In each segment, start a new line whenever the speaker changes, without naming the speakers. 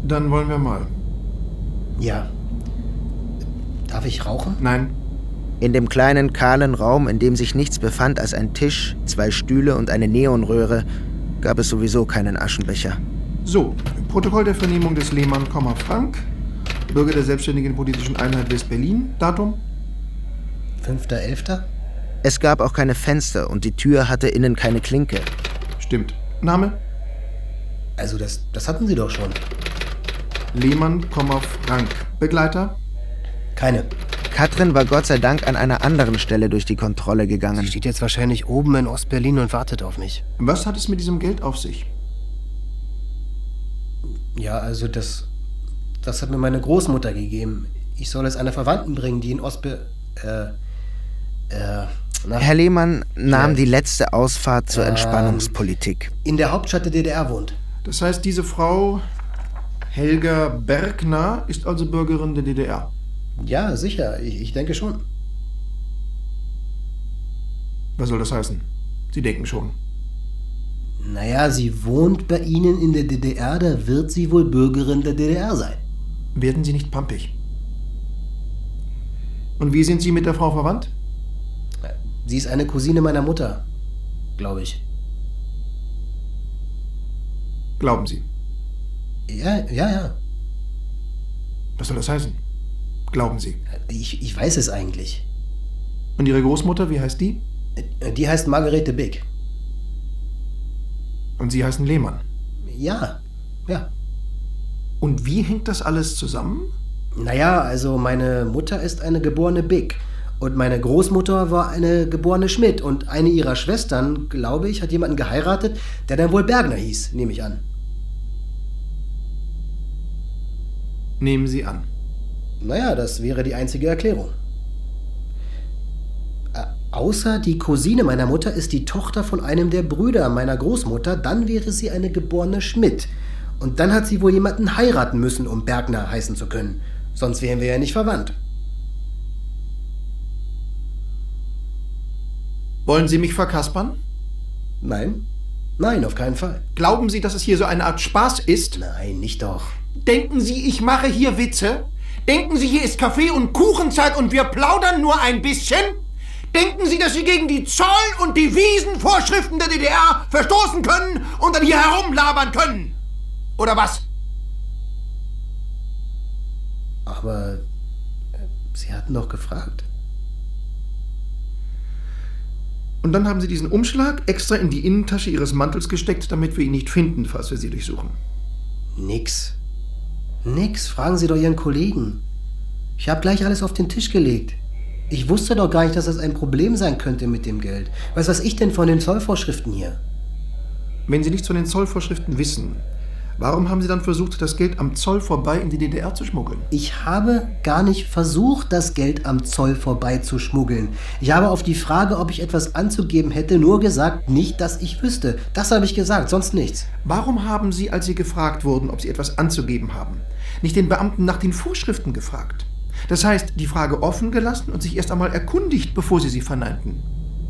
Dann wollen wir mal.
Ja. Darf ich rauchen?
Nein.
In dem kleinen, kahlen Raum, in dem sich nichts befand als ein Tisch, 2 Stühle und eine Neonröhre, gab es sowieso keinen Aschenbecher.
So, Protokoll der Vernehmung des Lehmann, Frank, Bürger der Selbstständigen Politischen Einheit West-Berlin, Datum?
5.11.?
Es gab auch keine Fenster und die Tür hatte innen keine Klinke.
Stimmt. Name?
Also das hatten Sie doch schon.
Lehmann, Frank. Begleiter?
Keine.
Katrin war Gott sei Dank an einer anderen Stelle durch die Kontrolle
Sie
gegangen.
steht jetzt wahrscheinlich oben in Ostberlin und wartet auf mich.
Was hat es mit diesem Geld auf sich?
Ja, also das hat mir meine Großmutter gegeben. Ich soll es einer Verwandten bringen, die in
Herr Lehmann nahm die letzte Ausfahrt zur Entspannungspolitik.
In der Hauptstadt der DDR wohnt.
Das heißt, diese Frau Helga Bergner ist also Bürgerin der DDR?
Ja, sicher. Ich denke schon.
Was soll das heißen? Sie denken schon.
Naja, sie wohnt bei Ihnen in der DDR, da wird sie wohl Bürgerin der DDR sein.
Werden Sie nicht pampig? Und wie sind Sie mit der Frau verwandt?
Sie ist eine Cousine meiner Mutter, glaube ich.
Glauben Sie?
Ja.
Was soll das heißen? Glauben Sie?
Ich weiß es eigentlich.
Und Ihre Großmutter, wie heißt die?
Die heißt Margarete Big.
Und Sie heißen Lehmann?
Ja.
Und wie hängt das alles zusammen?
Naja, also meine Mutter ist eine geborene Big. Und meine Großmutter war eine geborene Schmidt. Und eine ihrer Schwestern, glaube ich, hat jemanden geheiratet, der dann wohl Bergner hieß, nehme ich an.
Nehmen Sie an.
Naja, das wäre die einzige Erklärung. Außer die Cousine meiner Mutter ist die Tochter von einem der Brüder meiner Großmutter, dann wäre sie eine geborene Schmidt. Und dann hat sie wohl jemanden heiraten müssen, um Bergner heißen zu können. Sonst wären wir ja nicht verwandt.
Wollen Sie mich verkaspern?
Nein, auf keinen Fall.
Glauben Sie, dass es hier so eine Art Spaß ist?
Nein, nicht doch.
Denken Sie, ich mache hier Witze? Denken Sie, hier ist Kaffee- und Kuchenzeit und wir plaudern nur ein bisschen? Denken Sie, dass Sie gegen die Zoll- und die Wiesenvorschriften der DDR verstoßen können und dann hier herumlabern können? Oder was?
Aber Sie hatten doch gefragt.
Und dann haben Sie diesen Umschlag extra in die Innentasche Ihres Mantels gesteckt, damit wir ihn nicht finden, falls wir Sie durchsuchen.
Nix. Fragen Sie doch Ihren Kollegen. Ich habe gleich alles auf den Tisch gelegt. Ich wusste doch gar nicht, dass das ein Problem sein könnte mit dem Geld. Was ich denn von den Zollvorschriften hier?
Wenn Sie nichts von den Zollvorschriften wissen, warum haben Sie dann versucht, das Geld am Zoll vorbei in die DDR zu schmuggeln?
Ich habe gar nicht versucht, das Geld am Zoll vorbei zu schmuggeln. Ich habe auf die Frage, ob ich etwas anzugeben hätte, nur gesagt, nicht, dass ich wüsste. Das habe ich gesagt, sonst nichts.
Warum haben Sie, als Sie gefragt wurden, ob Sie etwas anzugeben haben, nicht den Beamten nach den Vorschriften gefragt? Das heißt, die Frage offen gelassen und sich erst einmal erkundigt, bevor Sie sie verneinten.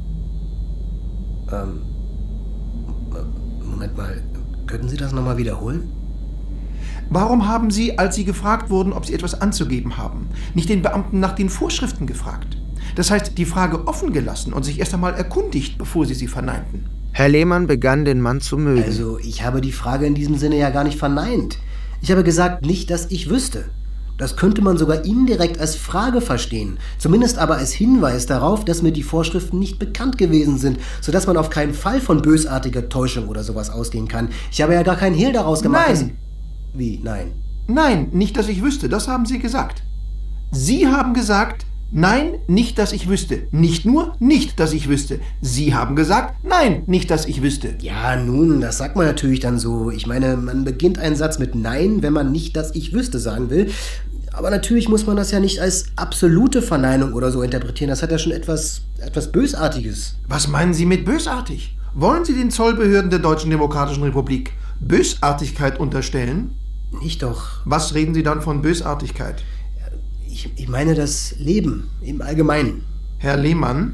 Moment mal, könnten Sie das nochmal wiederholen?
Warum haben Sie, als Sie gefragt wurden, ob Sie etwas anzugeben haben, nicht den Beamten nach den Vorschriften gefragt? Das heißt, die Frage offen gelassen und sich erst einmal erkundigt, bevor Sie sie verneinten.
Herr Lehmann begann, den Mann zu mögen.
Also, ich habe die Frage in diesem Sinne ja gar nicht verneint. Ich habe gesagt, nicht, dass ich wüsste. Das könnte man sogar indirekt als Frage verstehen, zumindest aber als Hinweis darauf, dass mir die Vorschriften nicht bekannt gewesen sind, sodass man auf keinen Fall von bösartiger Täuschung oder sowas ausgehen kann. Ich habe ja gar keinen Hehl daraus gemacht.
Nein!
Wie, nein?
Nein, nicht, dass ich wüsste, das haben Sie gesagt. Sie haben gesagt, nein, nicht, dass ich wüsste. Nicht nur, nicht, dass ich wüsste. Sie haben gesagt, nein, nicht, dass ich wüsste.
Ja, nun, das sagt man natürlich dann so. Ich meine, man beginnt einen Satz mit nein, wenn man nicht, dass ich wüsste sagen will. Aber natürlich muss man das ja nicht als absolute Verneinung oder so interpretieren. Das hat ja schon etwas Bösartiges.
Was meinen Sie mit bösartig? Wollen Sie den Zollbehörden der Deutschen Demokratischen Republik Bösartigkeit unterstellen?
Nicht doch.
Was reden Sie dann von Bösartigkeit?
Ich meine das Leben im Allgemeinen.
Herr Lehmann?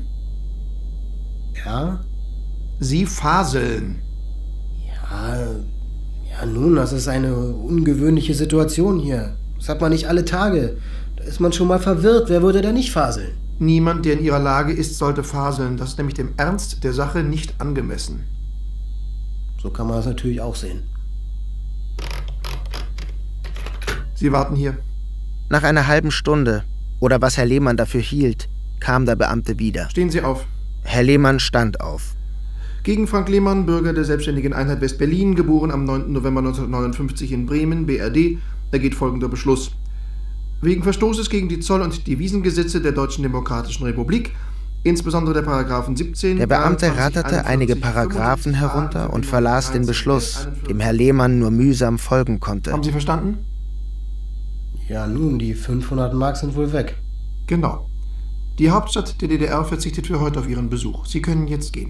Ja?
Sie faseln.
Ja nun, das ist eine ungewöhnliche Situation hier. Das hat man nicht alle Tage. Da ist man schon mal verwirrt. Wer würde da nicht faseln?
Niemand, der in Ihrer Lage ist, sollte faseln. Das ist nämlich dem Ernst der Sache nicht angemessen.
So kann man das natürlich auch sehen.
Sie warten hier.
Nach einer halben Stunde, oder was Herr Lehmann dafür hielt, kam der Beamte wieder.
Stehen Sie auf.
Herr Lehmann stand auf.
Gegen Frank Lehmann, Bürger der Selbstständigen Einheit West-Berlin, geboren am 9. November 1959 in Bremen, BRD, ergeht folgender Beschluss. Wegen Verstoßes gegen die Zoll- und Devisengesetze der Deutschen Demokratischen Republik, insbesondere der Paragraphen 17...
Der Beamte ratterte einige Paragraphen herunter und verlas den Beschluss, dem Herr Lehmann nur mühsam folgen konnte.
Haben Sie verstanden?
Ja nun, die 500 Mark sind wohl weg.
Genau. Die Hauptstadt der DDR verzichtet für heute auf Ihren Besuch. Sie können jetzt gehen.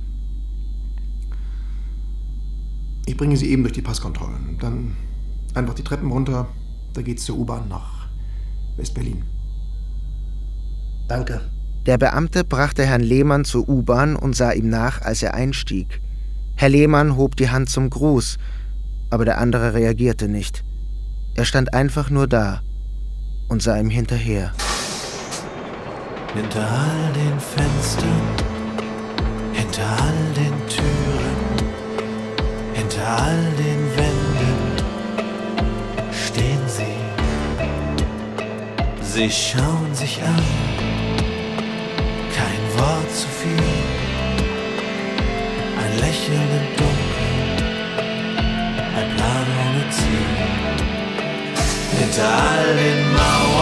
Ich bringe Sie eben durch die Passkontrollen. Dann einfach die Treppen runter. Da geht's zur U-Bahn nach West-Berlin.
Danke.
Der Beamte brachte Herrn Lehmann zur U-Bahn und sah ihm nach, als er einstieg. Herr Lehmann hob die Hand zum Gruß, aber der andere reagierte nicht. Er stand einfach nur da und sah ihm hinterher.
Hinter all den Fenstern, hinter all den Türen, hinter all den Wänden stehen sie. Sie schauen sich an, kein Wort zu viel, ein Lächeln im Dunkeln, ein Plan ohne Ziel. Hinter all den Mauern